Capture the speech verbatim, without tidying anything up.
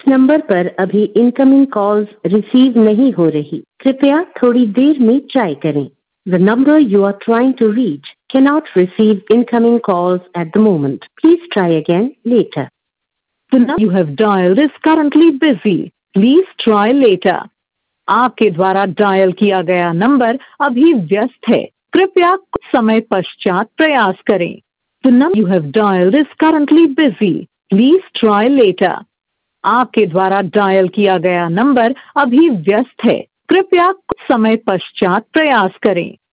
Number पर अभी incoming calls receive नहीं हो रही, कृपया थोड़ी देर में ट्राई करें। The number you are trying to reach cannot receive incoming calls at the moment. Please try again later. The number you have dialed is currently busy. Please try later. आपके द्वारा dial किया गया number अभी व्यस्त है, कृपया कुछ समय पश्चात प्रयास करें। The number you have dialed is currently busy. Please try later. आपके द्वारा डायल किया गया नंबर अभी व्यस्त है, कृपया कुछ समय पश्चात प्रयास करें।